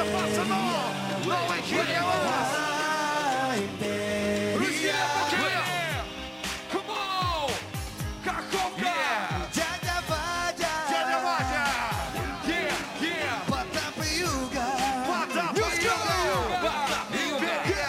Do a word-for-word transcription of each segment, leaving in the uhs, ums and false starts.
пацанов! Новый хит для вас! Друзья, come on! Каховка! Дядя Вадя! Дядя Вадя! Yeah, yeah! Потап и Юга! Потап и Юга! Потап и Юга!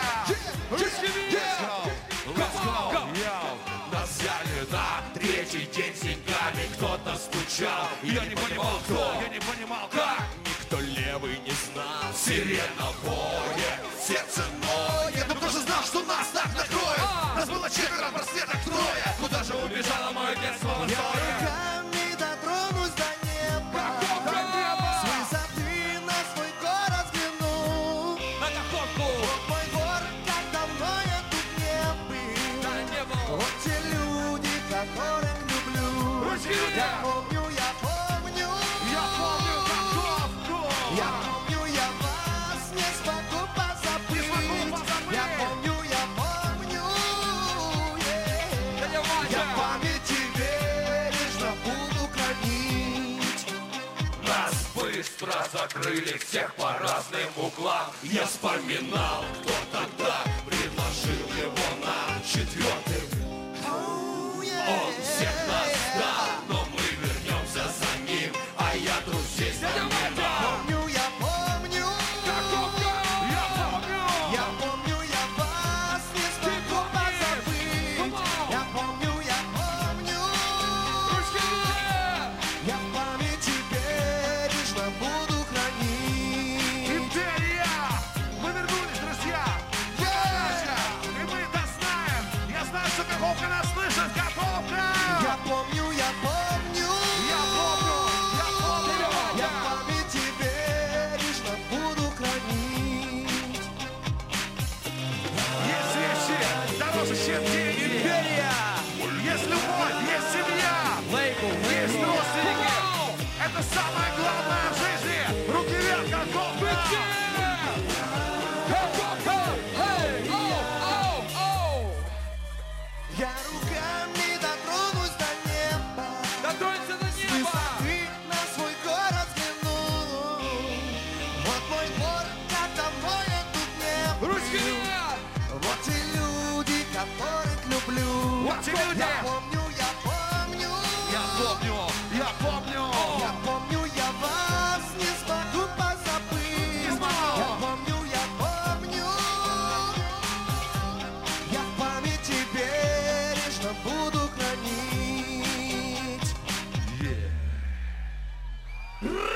Let's go! Нас взяли на третий день деньгами, кто-то стучал. Я не понимал, кто, Я не понимал, как. Никто левый не знал. Сирена воет, сердце ноет. Ну кто же знал, что нас так накроет? Нас было четверо, браслеток трое. Куда же убежало мое детство в Я истории? руками дотронусь до неба. До неба! С высоты на свой город взгляну. На Каховку! Вот мой город, как давно я тут не был. Да, не был! Вот те люди, которых люблю. Друзья! Я помню, я помню. Я помню Каховку! Я помню, я вас не смогу позабыть. Не смогу позабыть. Я помню, я помню. yeah. Дядя Вадя! Я в памяти бережно буду хранить. Нас быстро закрыли всех по разным углам. Я вспоминал, кто тогда предложил его нам четвертым. Oh, yeah. Он всех нас сдал, но мы вернемся за ним. А я друзей Дядя Вадя! Помню, я помню. Каховка! Я помню! Я помню, я вас не смогу помнишь? позабыть. Come on. Я помню, я помню. Друзья! Я в памяти бережно буду хранить. Империя! Мы вернулись, друзья! Передача! И мы это знаем! Я знаю, что Каховка нас слышит! Каховка! Я помню, я помню. Я помню! Я помню! Я в памяти бережно буду хранить. Есть вещи дороже, чем деньги! Империя! Есть любовь, есть семья! Есть родственники! Это самое главное в жизни! Руки вверх, Каховка! Каховка! Эй! Оу! Оу! Оу! Я руками дотронусь до неба. Дотронься до С неба! высоты на свой город взгляну. Вот мой город, как давно я тут не был. Ручки вверх! Вот те люди, которых люблю. Вот те люди! Я помню, я помню. Я помню! Я помню! Я помню, я вас не смогу позабыть. Не смогу. Я помню, я помню. Я в памяти бережно буду хранить.